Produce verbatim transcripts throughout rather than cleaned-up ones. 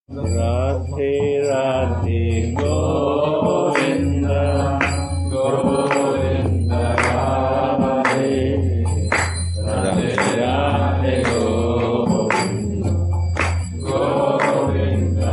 Radhe Radhe Govinda Govinda Radhe Radhe Radhe Govinda Govinda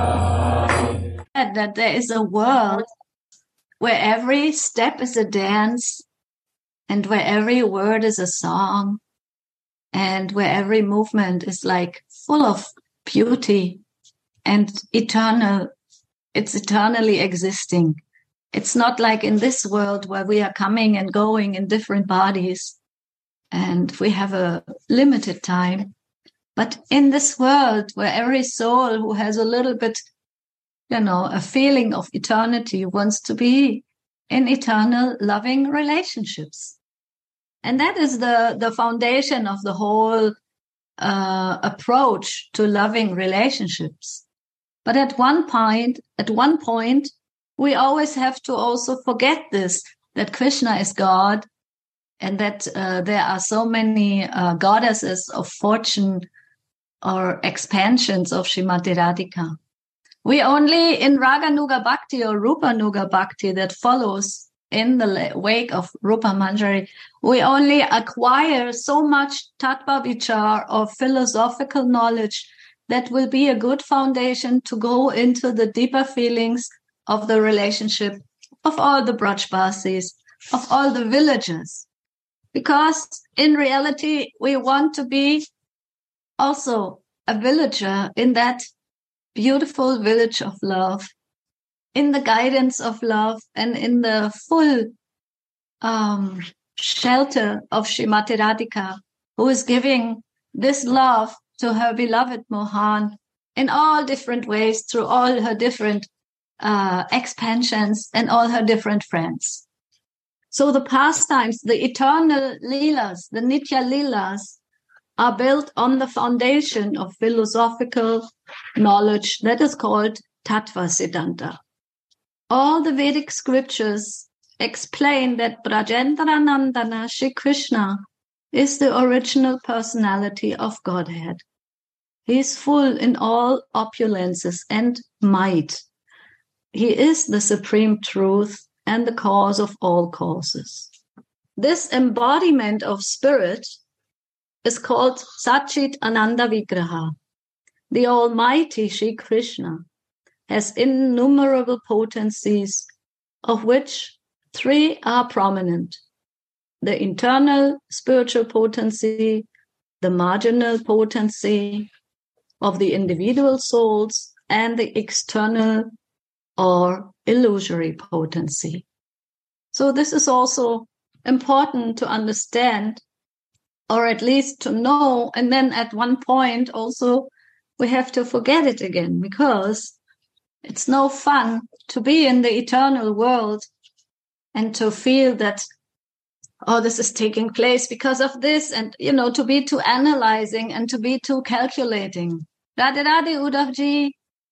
Radhe. That there is a world where every step is a dance and where every word is a song and where every movement is like full of beauty and eternal. It's eternally existing. It's not like in this world where we are coming and going in different bodies and we have a limited time. But in this world where every soul who has a little bit, you know, a feeling of eternity wants to be in eternal loving relationships. And that is the, the foundation of the whole uh, approach to loving relationships. But at one point, at one point, we always have to also forget this, that Krishna is God and that uh, there are so many uh, goddesses of fortune or expansions of Srimati Radhika. We only in Raganuga Bhakti or Rupanuga Bhakti that follows in the wake of Rupa Manjari, we only acquire so much tattva vichar or philosophical knowledge that will be a good foundation to go into the deeper feelings of the relationship of all the Brajbasis, of all the villagers. Because in reality, we want to be also a villager in that beautiful village of love, in the guidance of love and in the full um, shelter of Srimati Radhika, who is giving this love to her beloved Mohan in all different ways through all her different uh, expansions and all her different friends. So the pastimes, the eternal leelas, the Nitya leelas, are built on the foundation of philosophical knowledge that is called Tattva Siddhanta. All the Vedic scriptures explain that Brajendra Nandana Shri Krishna is the original personality of Godhead. He is full in all opulences and might. He is the supreme truth and the cause of all causes. This embodiment of spirit is called Satchit Ananda Vigraha. The Almighty Shri Krishna has innumerable potencies, of which three are prominent: the internal spiritual potency, the marginal potency of the individual souls, and the external or illusory potency. So this is also important to understand, or at least to know, and then at one point also we have to forget it again, because it's no fun to be in the eternal world and to feel that, oh, this is taking place because of this, and, you know, to be too analyzing and to be too calculating. Radhe Radhe Uddhavji.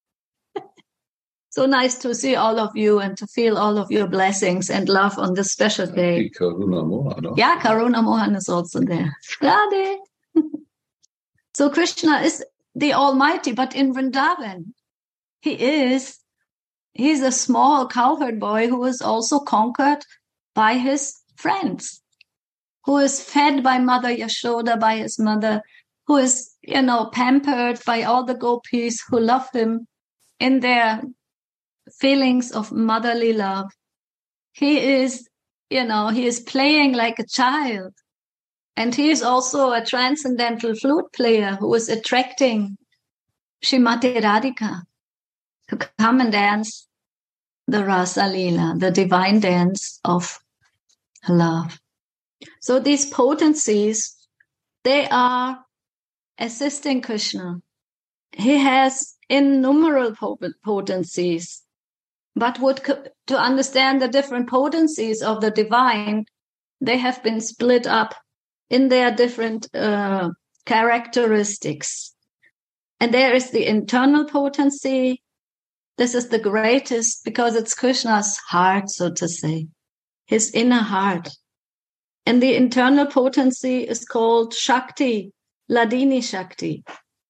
So nice to see all of you and to feel all of your blessings and love on this special day. Karuna Mohan. Yeah, Karuna Mohan is also there. Radhe. So Krishna is the Almighty, but in Vrindavan, he is, he's a small cowherd boy who is also conquered by his friends, who is fed by Mother Yashoda, by his mother, who is, you know, pampered by all the gopis who love him in their feelings of motherly love. He is, you know, he is playing like a child. And he is also a transcendental flute player who is attracting Srimati Radhika to come and dance the Rasa Leela, the divine dance of love. So these potencies, they are assisting Krishna. He has innumerable potencies, but would to understand the different potencies of the divine, they have been split up in their different uh, characteristics. And there is the internal potency. This is the greatest because it's Krishna's heart, so to say, his inner heart. And the internal potency is called Shakti, Ladini Shakti.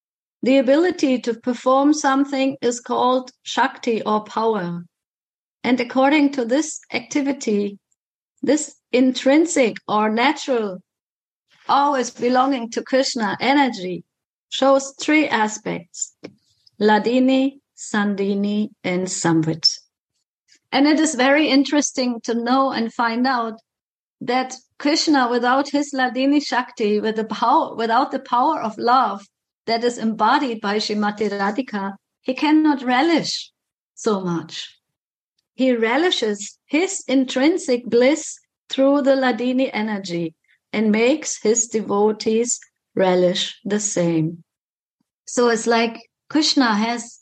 The ability to perform something is called Shakti or power. And according to this activity, this intrinsic or natural, always belonging to Krishna energy shows three aspects: Hladini, Sandhini, and Samvit. And it is very interesting to know and find out that Krishna, without his Hladini Shakti, with the power, without the power of love that is embodied by Srimati Radhika, he cannot relish so much. He relishes his intrinsic bliss through the Hladini energy and makes his devotees relish the same. So it's like Krishna has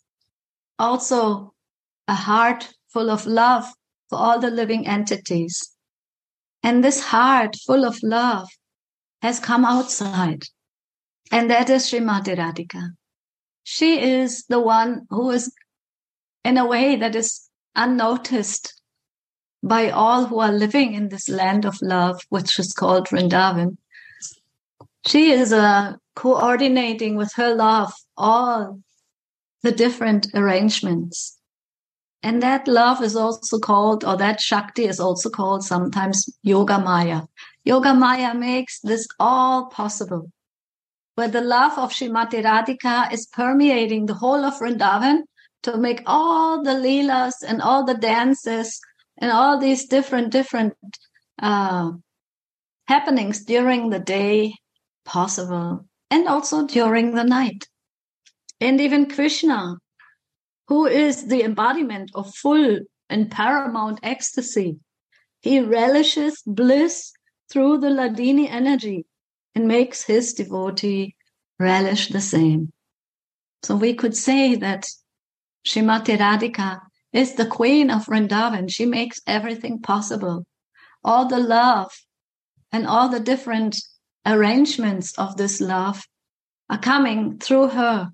also a heart full of love for all the living entities. And this heart full of love has come outside. And that is Srimati Radhika. She is the one who is, in a way that is unnoticed by all who are living in this land of love, which is called Vrindavan. She is uh, coordinating with her love all the different arrangements. And that love is also called, or that Shakti is also called sometimes Yoga Maya. Yoga Maya makes this all possible, where the love of Srimati Radhika is permeating the whole of Vrindavan to make all the leelas and all the dances and all these different, different uh, happenings during the day possible, and also during the night. And even Krishna, who is the embodiment of full and paramount ecstasy, he relishes bliss through the Hladini energy and makes his devotee relish the same. So we could say that Srimati Radhika is the queen of Vrindavan. She makes everything possible. All the love and all the different arrangements of this love are coming through her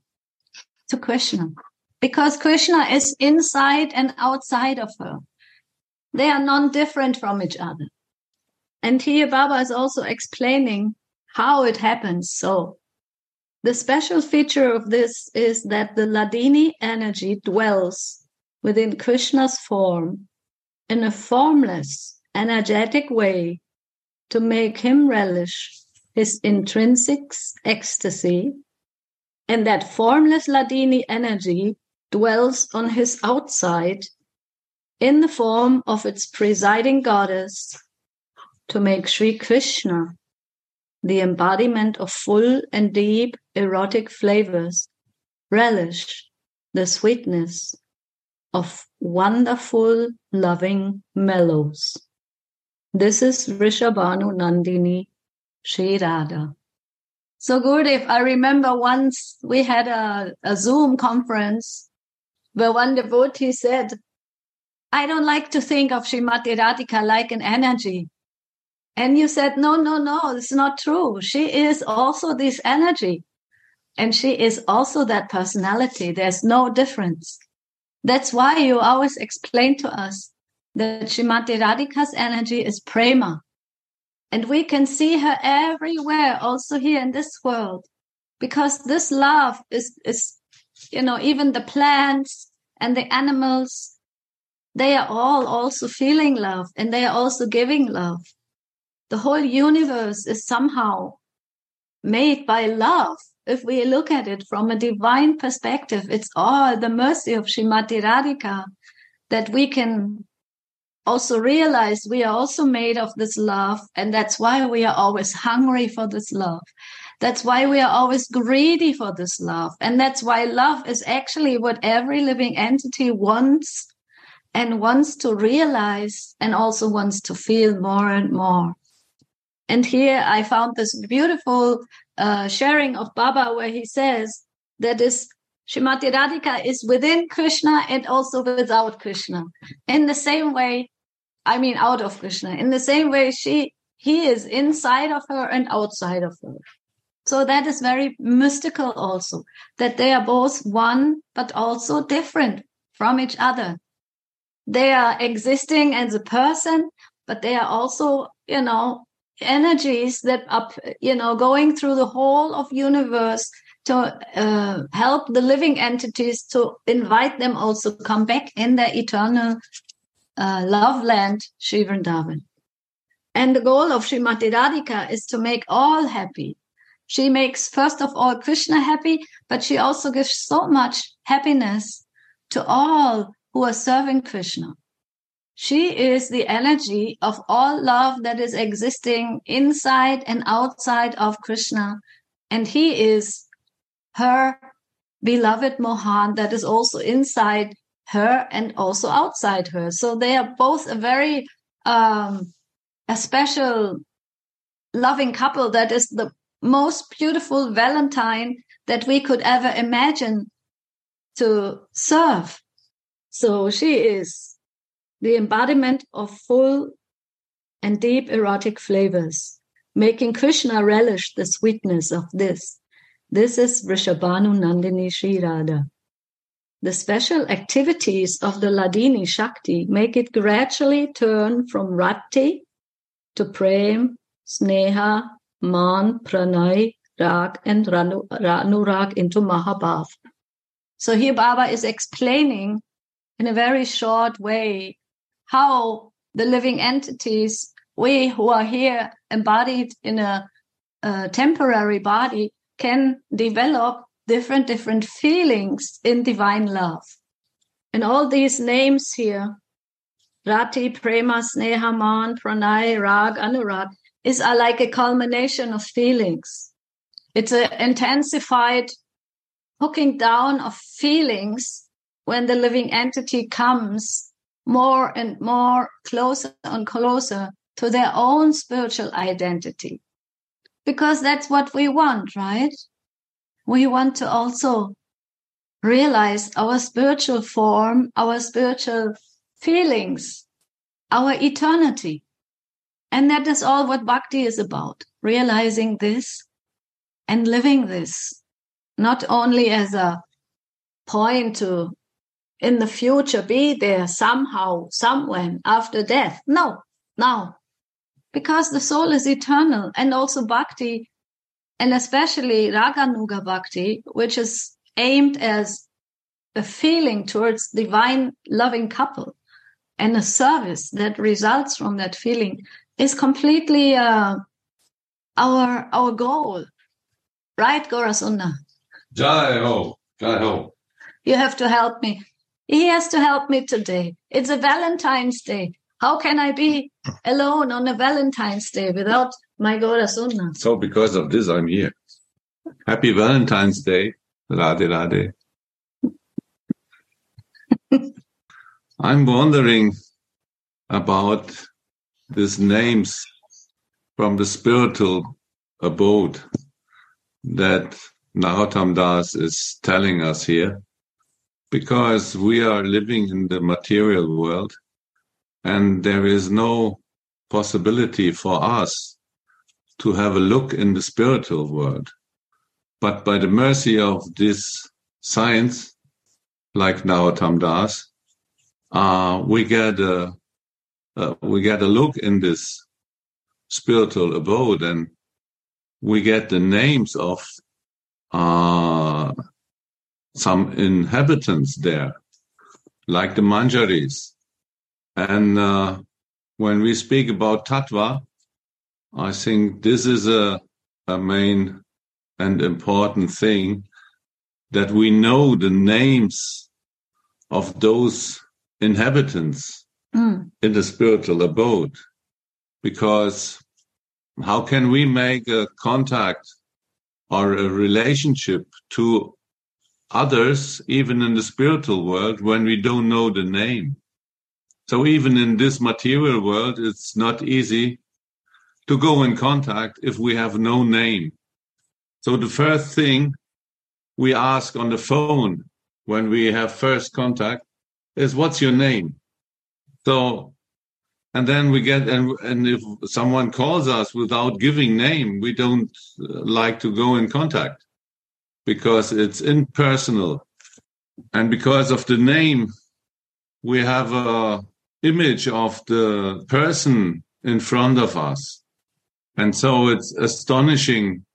to Krishna, because Krishna is inside and outside of her. They are non-different from each other. And here Baba is also explaining how it happens. So the special feature of this is that the Hladini energy dwells within Krishna's form in a formless, energetic way to make him relish his intrinsic ecstasy. And that formless Hladini energy dwells on his outside in the form of its presiding goddess to make Sri Krishna, the embodiment of full and deep erotic flavors, relish the sweetness of wonderful, loving mellows. This is Vrishabhanu Nandini Shri Radha. So Gurudev, I remember once we had a, a Zoom conference where one devotee said, I don't like to think of Srimati Radhika like an energy. And you said, no, no, no, it's not true. She is also this energy. And she is also that personality. There's no difference. That's why you always explain to us that Srimati Radhika's energy is prema. And we can see her everywhere, also here in this world. Because this love is, is, you know, even the plants and the animals, they are all also feeling love and they are also giving love. The whole universe is somehow made by love. If we look at it from a divine perspective, it's all the mercy of Srimati Radhika that we can also realize we are also made of this love. And that's why we are always hungry for this love. That's why we are always greedy for this love. And that's why love is actually what every living entity wants and wants to realize and also wants to feel more and more. And here I found this beautiful uh, sharing of Baba where he says that is Srimati Radhika is within Krishna and also without Krishna. In the same way, I mean out of Krishna. In the same way, she he is inside of her and outside of her. So that is very mystical also, that they are both one but also different from each other. They are existing as a person, but they are also, you know, energies that are, you know, going through the whole of universe to uh, help the living entities, to invite them also come back in their eternal uh, love land, Sri Vrindavan. And the goal of Srimati Radhika is to make all happy. She makes, first of all, Krishna happy, but she also gives so much happiness to all who are serving Krishna. She is the energy of all love that is existing inside and outside of Krishna. And he is her beloved Mohan that is also inside her and also outside her. So they are both a very, um, a special loving couple that is the most beautiful Valentine that we could ever imagine to serve. So she is the embodiment of full and deep erotic flavors, making Krishna relish the sweetness of this. This is Vrishabhanu Nandini Sri Radha. The special activities of the Ladini Shakti make it gradually turn from Rati to Prem, Sneha, Man, Pranay, Rag, and Ranu, Anurag into Mahabhav. So here Baba is explaining in a very short way how the living entities, we who are here embodied in a, a temporary body, can develop different, different feelings in divine love. And all these names here, Rati, Prema, Sneha, Man, Pranay, Rag, Anurag, is are like a culmination of feelings. It's an intensified hooking down of feelings when the living entity comes more and more closer and closer to their own spiritual identity. Because that's what we want, right? We want to also realize our spiritual form, our spiritual feelings, our eternity. And that is all what bhakti is about, realizing this and living this, not only as a point to, in the future, be there somehow, somewhere after death. No, now, because the soul is eternal, and also bhakti, and especially Raganuga bhakti, which is aimed as a feeling towards divine loving couple and a service that results from that feeling, is completely uh, our our goal. Right, Gaurasunda? Jai ho, jai ho. You have to help me. He has to help me today. It's a Valentine's Day. How can I be alone on a Valentine's Day without my Gaurasunda? So because of this, I'm here. Happy Valentine's Day. Radhe Radhe. I'm wondering about these names from the spiritual abode that Narottam Das is telling us here, because we are living in the material world and there is no possibility for us to have a look in the spiritual world. But by the mercy of this science, like Narottam Das, uh, we get a uh, we get a look in this spiritual abode, and we get the names of uh, some inhabitants there, like the Manjaris. And uh, when we speak about Tattva, I think this is a, a main and important thing, that we know the names of those inhabitants mm. in the spiritual abode. Because how can we make a contact or a relationship to others, even in the spiritual world, when we don't know the name? So even in this material world, it's not easy to go in contact if we have no name. So the first thing we ask on the phone when we have first contact is, what's your name? So, and then we get, and, and if someone calls us without giving name, we don't like to go in contact because it's impersonal. And because of the name, we have a image of the person in front of us. And so it's astonishing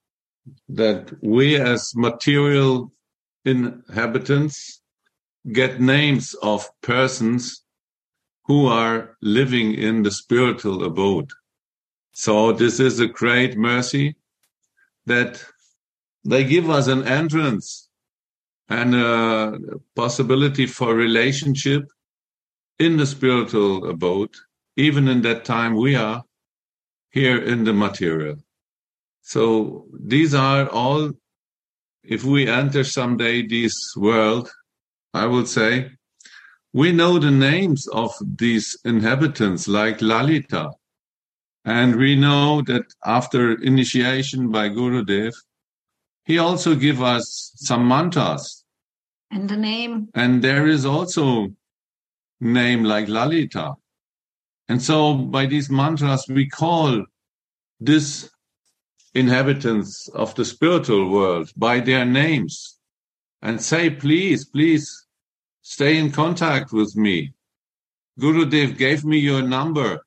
that we as material inhabitants get names of persons who are living in the spiritual abode. So this is a great mercy that they give us an entrance and a possibility for relationship in the spiritual abode, even in that time we are here in the material. So these are all, if we enter someday this world, I would say, we know the names of these inhabitants like Lalita. And we know that after initiation by Gurudev, he also give us some mantras. And the name. And there is also name like Lalita. And so by these mantras, we call these inhabitants of the spiritual world by their names and say, please, please stay in contact with me. Gurudev gave me your number,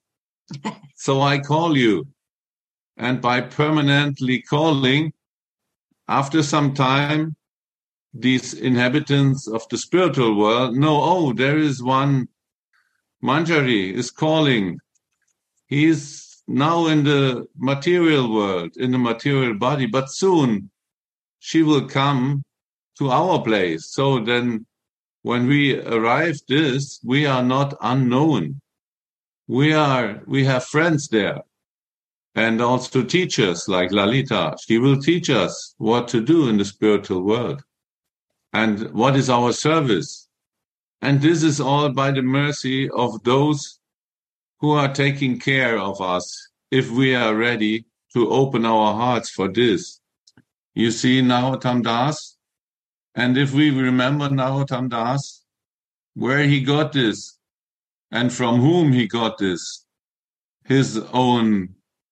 so I call you. And by permanently calling, after some time, these inhabitants of the spiritual world know, oh, there is one Manjari is calling. He's now in the material world, in the material body, but soon she will come to our place. So then when we arrive this, we are not unknown. We are, we have friends there and also teachers like Lalita. She will teach us what to do in the spiritual world and what is our service. And this is all by the mercy of those who are taking care of us if we are ready to open our hearts for this. You see Narottam Das, and if we remember Narottam Das, where he got this and from whom he got this, his own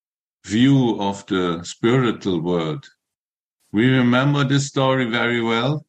view of the spiritual world. We remember this story very well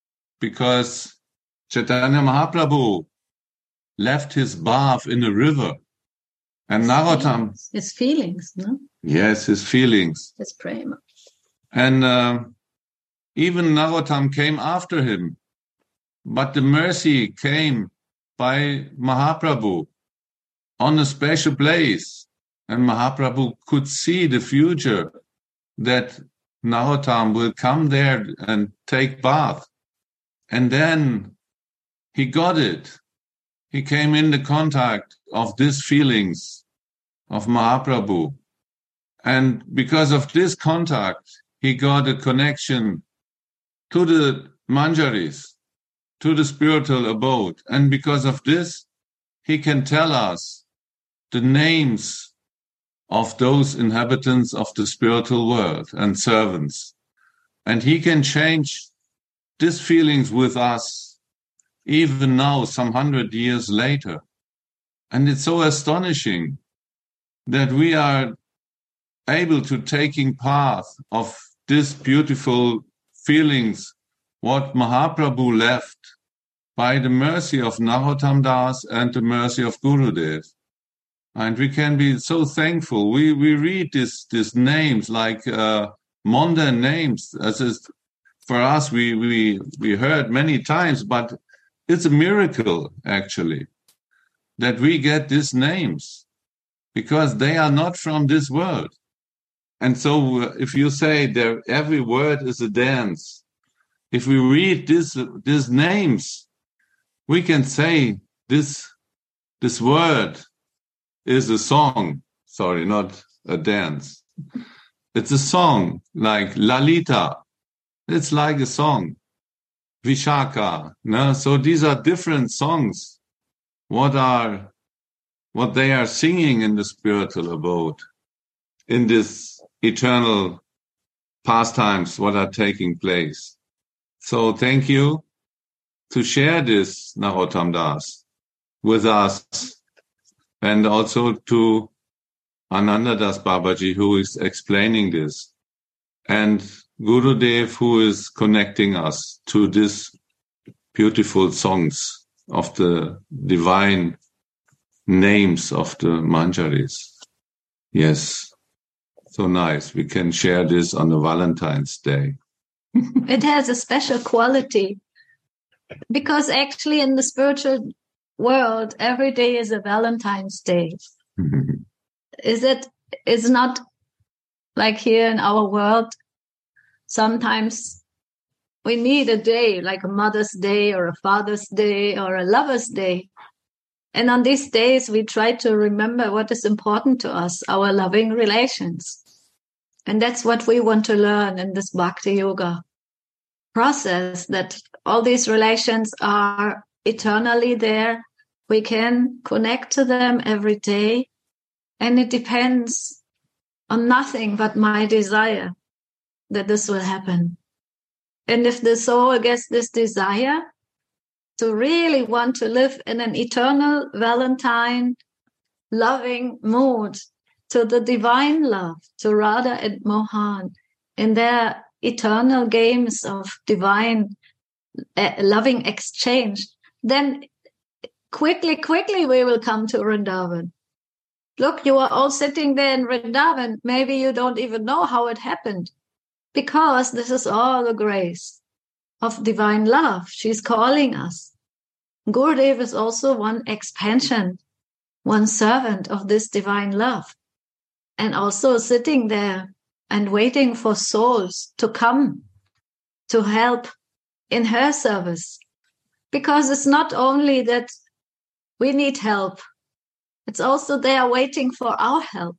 because Chaitanya Mahaprabhu left his bath in a river. And Narottam... His feelings, no? Yes, his feelings. His prema. And uh, even Narottam came after him. But the mercy came by Mahaprabhu on a special place. And Mahaprabhu could see the future that Narottam will come there and take bath. And then he got it. He came in the contact of these feelings of Mahaprabhu. And because of this contact, he got a connection to the Manjaris, to the spiritual abode. And because of this, he can tell us the names of those inhabitants of the spiritual world and servants. And he can change these feelings with us even now, some hundred years later. And it's so astonishing that we are able to taking part of these beautiful feelings, what Mahaprabhu left by the mercy of Narottam Das and the mercy of Gurudev. And we can be so thankful. We we read these these names like uh, modern names. As is, for us, we, we, we heard many times, but it's a miracle, actually, that we get these names because they are not from this world. And so uh, if you say there, every word is a dance, if we read this, these names, we can say this, this word is a song. Sorry, not a dance. It's a song like Lalita. It's like a song. Vishaka. No? So these are different songs. What are, what they are singing in the spiritual abode, in this eternal pastimes, what are taking place. So thank you to share this, Narottam Das, with us, and also to Ananda Das Babaji, who is explaining this, and Gurudev, who is connecting us to these beautiful songs of the divine names of the Manjaris. Yes. So nice. We can share this on a Valentine's Day. It has a special quality because actually in the spiritual world, every day is a Valentine's Day. Is it, it's not like here in our world. Sometimes we need a day like a Mother's Day or a Father's Day or a Lover's Day. And on these days, we try to remember what is important to us, our loving relations. And that's what we want to learn in this Bhakti Yoga process, that all these relations are eternally there. We can connect to them every day. And it depends on nothing but my desire that this will happen. And if the soul gets this desire to really want to live in an eternal Valentine loving mood to the divine love, to Radha and Mohan, in their eternal games of divine uh, loving exchange, then quickly, quickly we will come to Vrindavan. Look, you are all sitting there in Vrindavan. Maybe you don't even know how it happened, because this is all the grace of divine love. She's calling us. Gurudev is also one expansion, one servant of this divine love, and also sitting there and waiting for souls to come to help in her service. Because it's not only that we need help, it's also they are waiting for our help.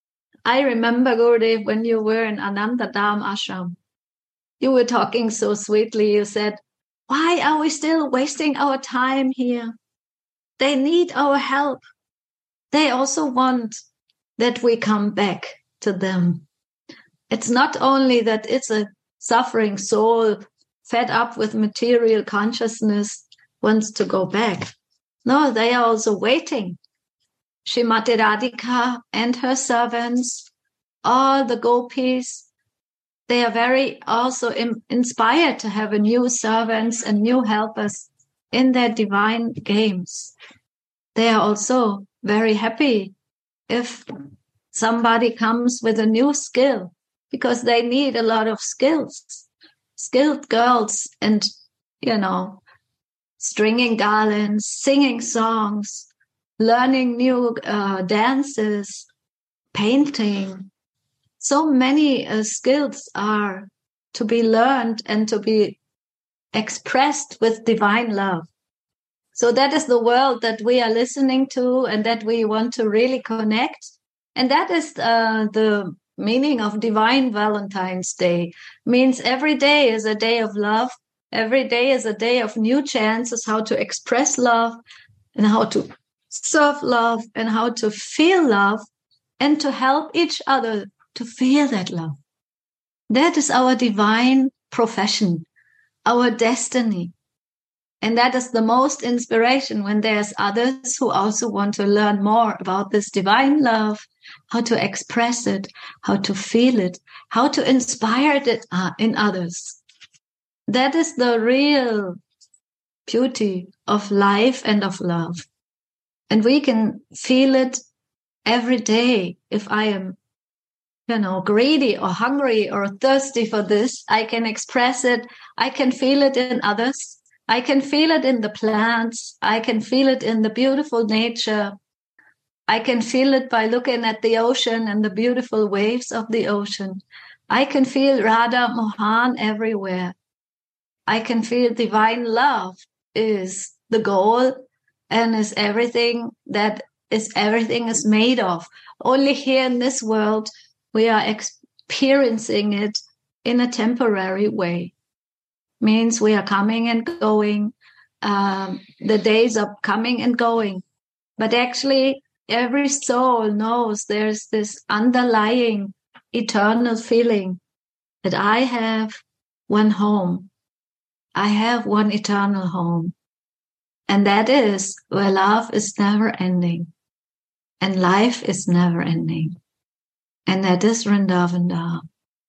I remember, Gurudev, when you were in Anandadham Ashram, you were talking so sweetly. You said, why are we still wasting our time here? They need our help. They also want that we come back to them. It's not only that it's a suffering soul fed up with material consciousness wants to go back. No, they are also waiting. Srimati Radhika and her servants, all the gopis, they are very also im- inspired to have a new servants and new helpers in their divine games. They are also very happy if somebody comes with a new skill, because they need a lot of skills, skilled girls, and, you know, stringing garlands, singing songs, learning new uh, dances, painting. So many uh, skills are to be learned and to be expressed with divine love. So that is the world that we are listening to and that we want to really connect. And that is uh, the meaning of Divine Valentine's Day. Means every day is a day of love. Every day is a day of new chances how to express love and how to serve love and how to feel love and to help each other to feel that love. That is our divine profession, our destiny. And that is the most inspiration when there's others who also want to learn more about this divine love, how to express it, how to feel it, how to inspire it uh, in others. That is the real beauty of life and of love. And we can feel it every day. If I am, you know, greedy or hungry or thirsty for this, I can express it. I can feel it in others. I can feel it in the plants. I can feel it in the beautiful nature. I can feel it by looking at the ocean and the beautiful waves of the ocean. I can feel Radha Mohan everywhere. I can feel divine love is the goal and is everything that is everything is made of. Only here in this world, we are experiencing it in a temporary way. Means we are coming and going. Um, the days are coming and going. But actually, every soul knows there's this underlying eternal feeling that I have one home. I have one eternal home. And that is where love is never ending. And life is never ending. And that is Vrindavan Dham.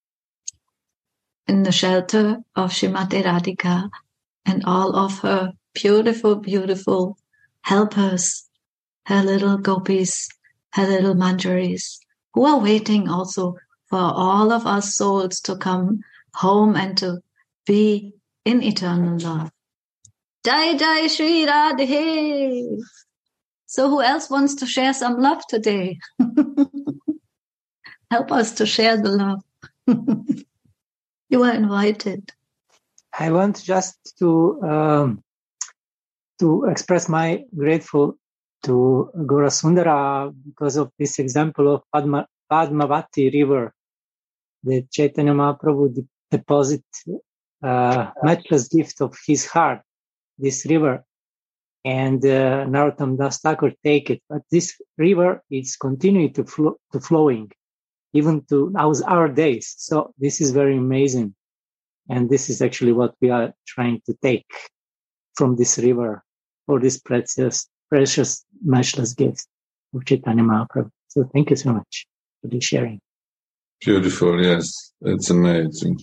In the shelter of Srimati Radhika and all of her beautiful, beautiful helpers, her little gopis, her little manjaris, who are waiting also for all of our souls to come home and to be in eternal love. Jai Jai Shri Radhe. So who else wants to share some love today? Help us to share the love. You are invited. I want just to um, to express my grateful to Gaurasundara because of this example of Padma, Padmavati River. The Chaitanya Mahaprabhu de- deposit uh, matchless gift of his heart, this river, and uh, Narottam Das Thakur take it. But this river is continuing to flow, to flowing, even to our, our days. So this is very amazing. And this is actually what we are trying to take from this river for this precious, precious, matchless gift of Chaitanya Mahaprabhu. So thank you so much for the sharing. Beautiful, yes. It's amazing.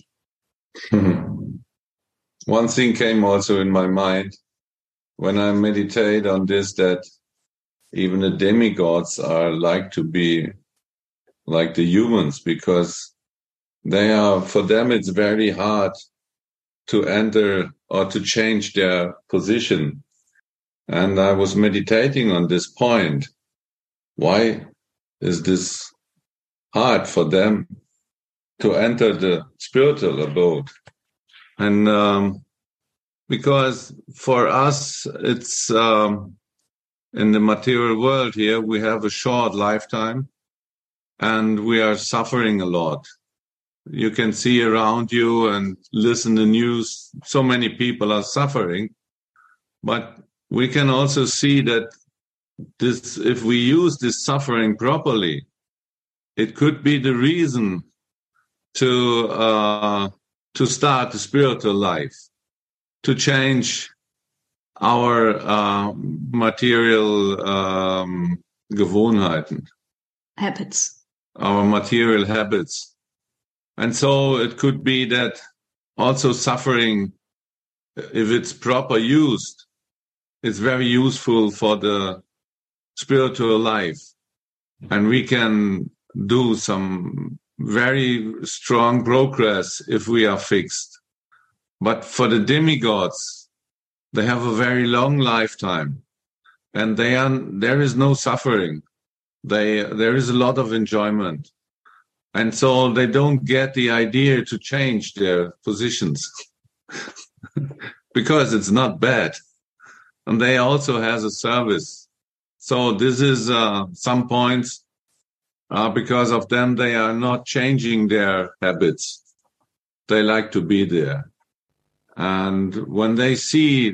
One thing came also in my mind when I meditate on this, that even the demigods are like to be like the humans, because they are, for them, it's very hard to enter or to change their position. And I was meditating on this point. Why is this hard for them to enter the spiritual abode? And um, because for us, it's um, in the material world here, we have a short lifetime and we are suffering a lot. You can see around you and listen to news, so many people are suffering. But we can also see that this, if we use this suffering properly, it could be the reason to uh, to start the spiritual life, to change our uh, material um, Gewohnheiten, Habits. our material habits. And so it could be that also suffering, if it's proper used, is very useful for the spiritual life. And we can do some very strong progress if we are fixed. But for the demigods, they have a very long lifetime and they are, there is no suffering. They, there is a lot of enjoyment. And so they don't get the idea to change their positions because it's not bad. And they also has a service. So this is uh, some points, uh, because of them, they are not changing their habits. They like to be there. And when they see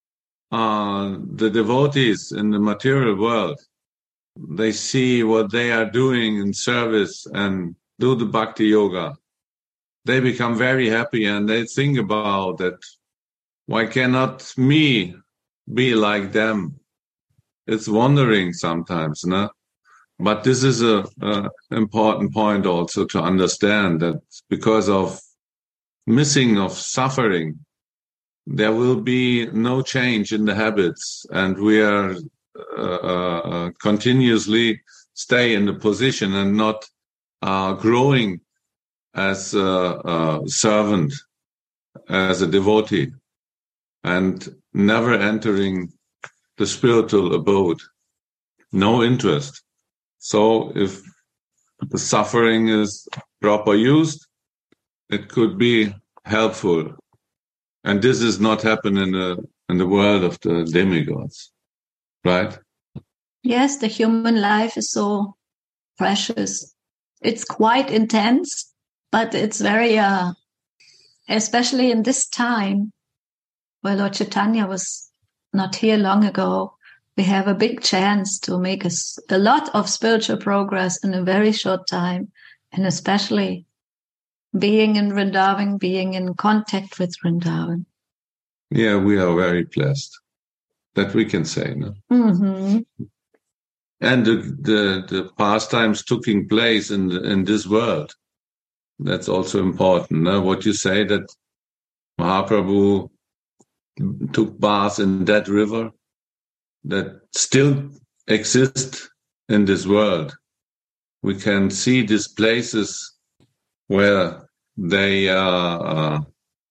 uh, the devotees in the material world, they see what they are doing in service and do the bhakti yoga. They become very happy and they think about that. Why cannot me be like them? It's wondering sometimes, no? But this is a, a important point also to understand that because of missing of suffering, there will be no change in the habits, and we are uh, uh, continuously stay in the position and not uh, growing as a, a servant, as a devotee, and never entering the spiritual abode. No interest. So if the suffering is proper used, it could be helpful. And this is not happening in the, in the world of the demigods, right? Yes, the human life is so precious. It's quite intense, but it's very, uh, especially in this time where Lord Chaitanya was not here long ago, we have a big chance to make a, a lot of spiritual progress in a very short time, and especially being in Vrindavan, being in contact with Vrindavan. Yeah, we are very blessed. That we can say, no? Mm-hmm. And the, the, the pastimes taking place in, in this world. That's also important. No? What you say that Mahaprabhu took bath in that river that still exist in this world. We can see these places where they uh,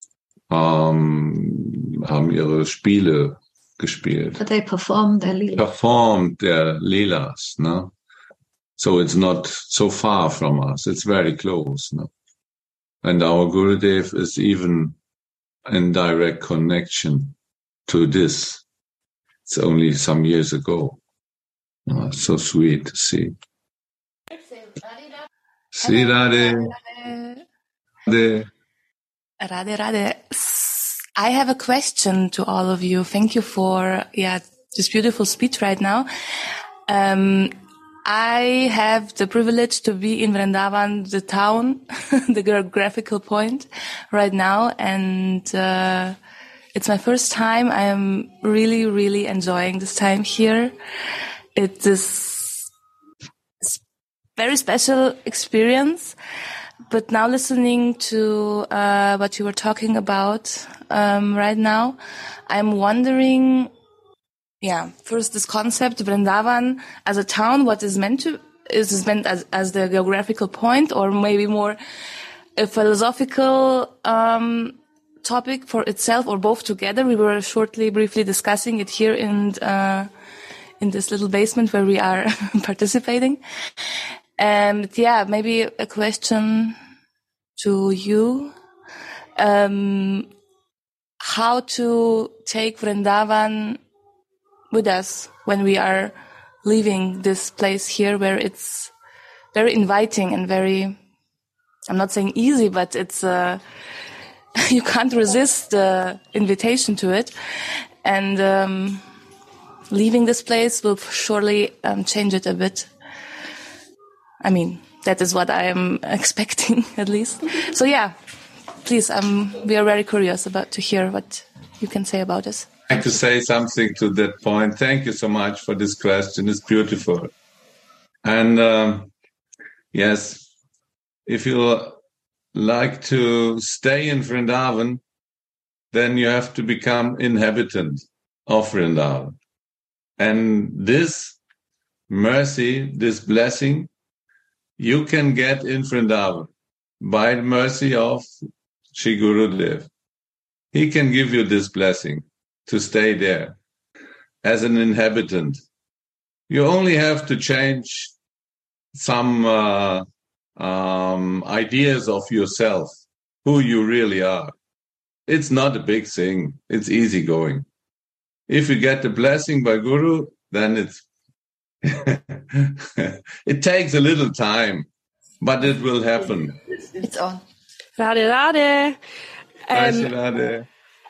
um, haben ihre Spiele gespielt. But they perform their Leela. Performed their Leelas, no? So it's not so far from us. It's very close, no? And our Gurudev is even in direct connection to this. It's only some years ago. Oh, so sweet to see. See, Radhe. Radhe. Radhe, Radhe. I have a question to all of you. Thank you for yeah this beautiful speech right now. Um, I have the privilege to be in Vrindavan, the town, the geographical point right now, and uh, it's my first time. I am really, really enjoying this time here. It is a very special experience. But now listening to uh, what you were talking about um, right now, I'm wondering, yeah, first this concept, Vrindavan as a town, what is meant to, is it meant as, as the geographical point, or maybe more a philosophical um, topic for itself, or both together? We were shortly, briefly discussing it here in, uh, in this little basement where we are participating. And yeah, maybe a question to you. Um, how to take Vrindavan with us when we are leaving this place here where it's very inviting and very, I'm not saying easy, but it's, uh, you can't resist the invitation to it. And, um, leaving this place will surely, um, change it a bit. I mean, that is what I am expecting, at least. So yeah, please, um, we are very curious about to hear what you can say about this. I'd like to say something to that point. Thank you so much for this question. It's beautiful. And um, yes, if you like to stay in Vrindavan, then you have to become inhabitant of Vrindavan. And this mercy, this blessing, you can get in Vrindavan by the mercy of Shri Gurudev. He can give you this blessing to stay there as an inhabitant. You only have to change some uh, um, ideas of yourself, who you really are. It's not a big thing. It's easy going. If you get the blessing by Guru, then it's it takes a little time, but it will happen. It's on. Radhe, Radhe. Um, Radhe.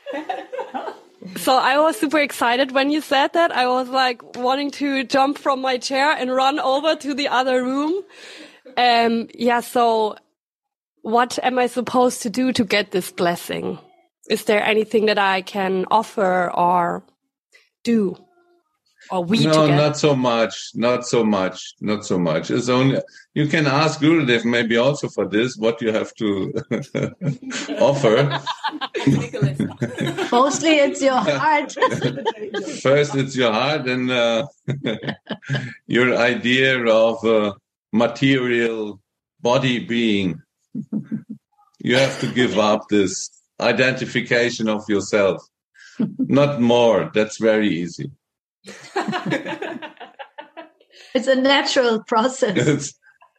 So I was super excited when you said that. I was like wanting to jump from my chair and run over to the other room. Um, yeah, so what am I supposed to do to get this blessing? Is there anything that I can offer or do? Or we no, together? Not so much, not so much, not so much. It's only, you can ask Gurudev maybe also for this, what you have to offer. Mostly it's your heart. First it's your heart and uh, your idea of uh, material body being. You have to give up this identification of yourself. Not more, that's very easy. It's a natural process.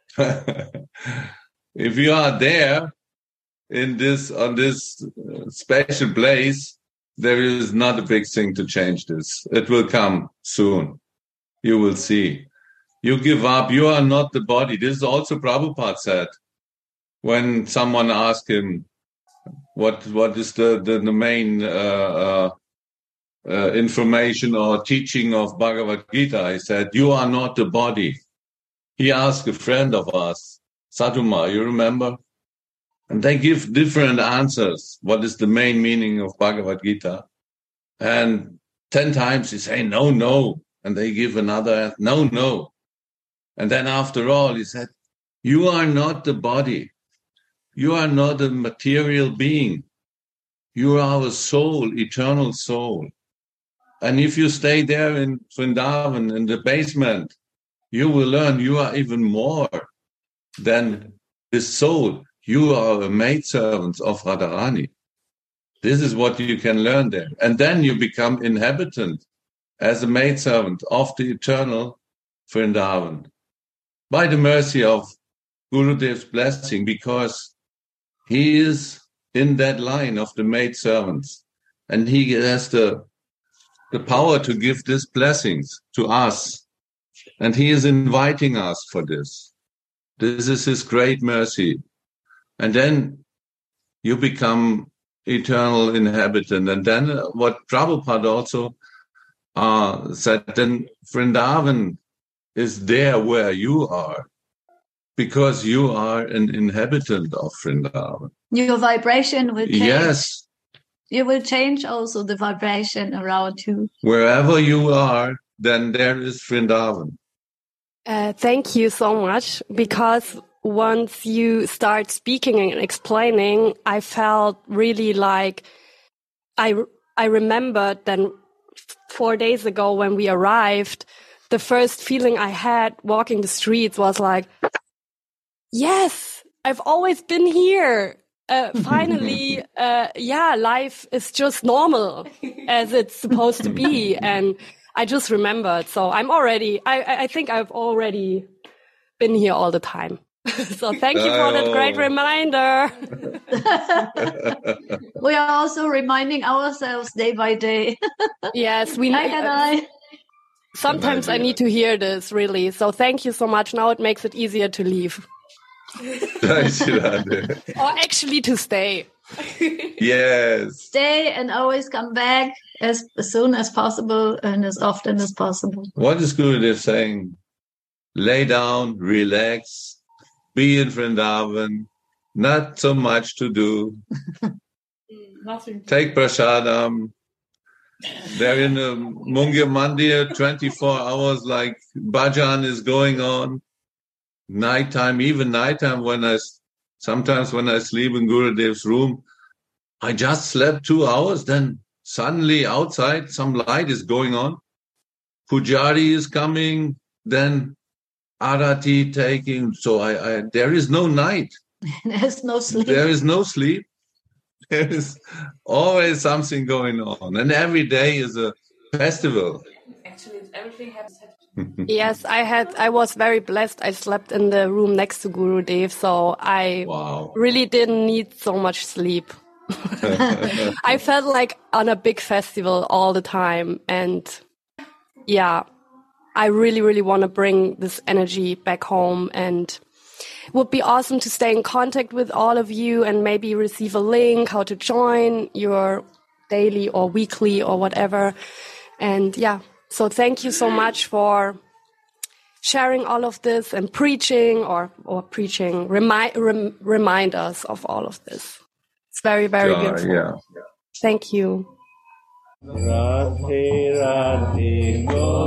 If you are there in this on this uh, special place, there is not a big thing to change this. It will come soon. You will see. You give up. You are not the body. This is also Prabhupada said when someone asked him, "What what is the the, the main?" Uh, uh, Uh, information or teaching of Bhagavad Gita, he said, you are not the body. He asked a friend of us, Sadhuma, you remember? And they give different answers. What is the main meaning of Bhagavad Gita? And ten times he say, no, no. And they give another, no, no. And then after all, he said, you are not the body. You are not a material being. You are a soul, eternal soul. And if you stay there in Vrindavan, in the basement, you will learn you are even more than this soul. you are a maidservant of Radharani. This is what you can learn there. And then you become inhabitant as a maidservant of the eternal Vrindavan by the mercy of Gurudev's blessing, because he is in that line of the maidservants, and he has the, the power to give these blessings to us. And he is inviting us for this. This is his great mercy. And then you become eternal inhabitant. And then what Prabhupada also uh, said, then Vrindavan is there where you are, because you are an inhabitant of Vrindavan. Your vibration will change. Yes. You will change also the vibration around you. Wherever you are, then there is Vrindavan. Uh, thank you so much, because once you start speaking and explaining, I felt really like I, I remembered then four days ago when we arrived, the first feeling I had walking the streets was like, yes, I've always been here. Uh, finally, uh, yeah, life is just normal as it's supposed to be. And I just remembered. So I'm already, I, I think I've already been here all the time. So thank you for that great reminder. We are also reminding ourselves day by day. Yes, we Hi, and I. Sometimes I need to hear this, really. So thank you so much. Now it makes it easier to leave. Or actually to stay. Yes. Stay and always come back as, as soon as possible and as often as possible. What is Gurudev saying? Lay down, relax, be in Vrindavan, not so much to do. Nothing. Take prasadam. They're in a Mungir Mandir, twenty-four hours, like bhajan is going on. Nighttime, even nighttime, when I, sometimes when I sleep in Gurudev's room, I just slept two hours, then suddenly outside some light is going on. Pujari is coming, then Arati taking. So I, I there is no night. There's no sleep. There is no sleep. There is always something going on. And every day is a festival. Actually, everything happens. Yes, I had. I was very blessed. I slept in the room next to Gurudev, so I Wow. really didn't need so much sleep. I felt like on a big festival all the time, and yeah, I really, really want to bring this energy back home, and it would be awesome to stay in contact with all of you and maybe receive a link how to join your daily or weekly or whatever. And yeah. So thank you so much for sharing all of this and preaching or, or preaching, remind, rem, remind us of all of this. It's very, very Yeah, beautiful. yeah. Thank you. Radhe Radhe Go